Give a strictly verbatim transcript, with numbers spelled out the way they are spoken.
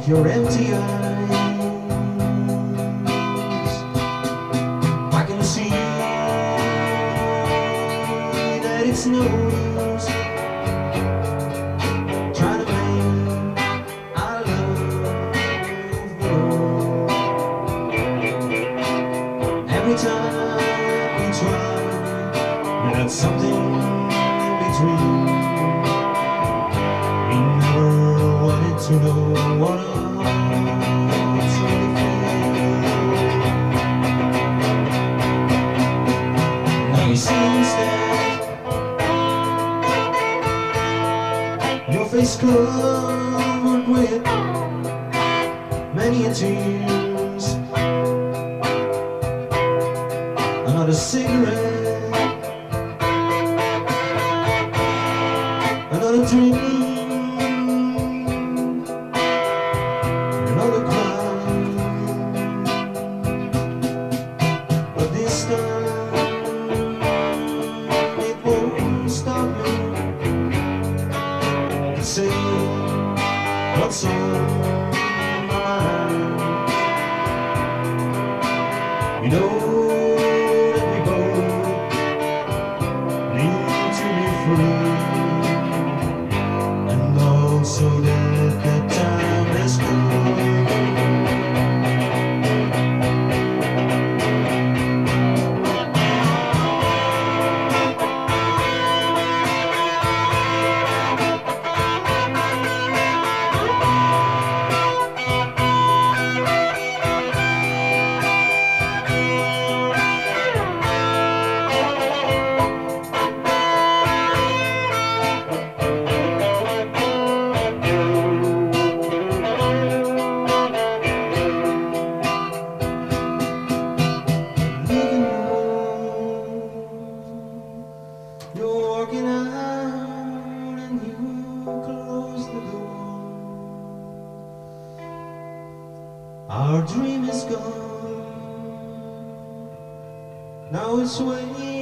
your empty eyes. I can see that it's no use trying to make our love grow. Every time we try, we got something in between. We never wanted to know what our hearts really feel. Now you see instead your face covered with many a tears. Another cigarette, another dream. Another cry, but this time it won't stop me to say what's on my mind. You know that we both need to be free, and also that the time has come. You're walking out and you close the door. Our dream is gone. Now it's waiting.